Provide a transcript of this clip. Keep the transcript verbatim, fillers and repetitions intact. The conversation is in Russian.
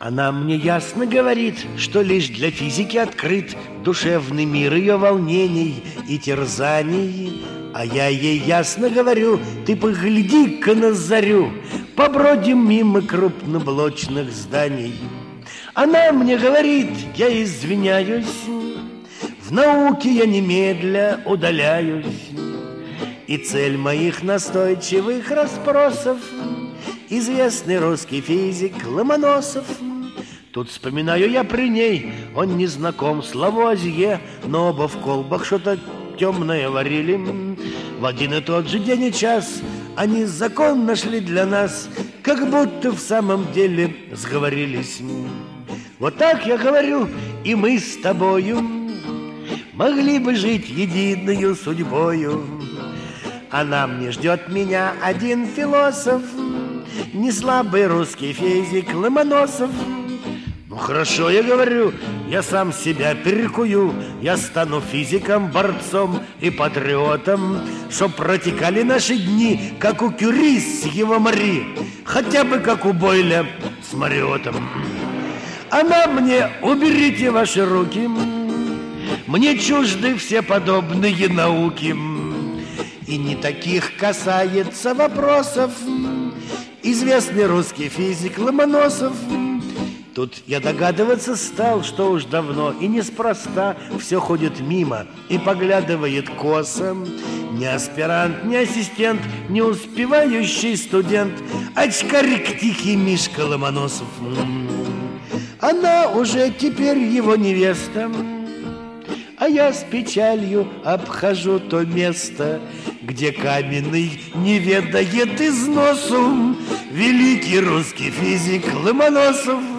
Она мне ясно говорит, что лишь для физики открыт душевный мир ее волнений и терзаний. А я ей ясно говорю: ты погляди-ка на зарю, побродим мимо крупноблочных зданий. Она мне говорит: я извиняюсь, в науке я немедля удаляюсь. И цель моих настойчивых расспросов известный русский физик Ломоносов. Тут вспоминаю я при ней, он не знаком с Лавуазье, но оба в колбах что-то темное варили. В один и тот же день и час они закон нашли для нас, как будто в самом деле сговорились. Вот так я говорю, и мы с тобою могли бы жить единую судьбою. Она мне ждет меня один философ, не слабый русский физик Ломоносов. Ну хорошо, я говорю, я сам себя перекую, я стану физиком, борцом и патриотом, чтоб протекали наши дни, как у Кюри с его Мари, хотя бы как у Бойля с Мариотом. Она мне: уберите ваши руки, мне чужды все подобные науки. И не таких касается вопросов известный русский физик Ломоносов. Тут я догадываться стал, что уж давно и неспроста все ходит мимо и поглядывает косо. Ни аспирант, ни ассистент, не успевающий студент, очкарик тихий Мишка Ломоносов. Она уже теперь его невеста, а я с печалью обхожу то место, где каменный не ведает износу великий русский физик Ломоносов.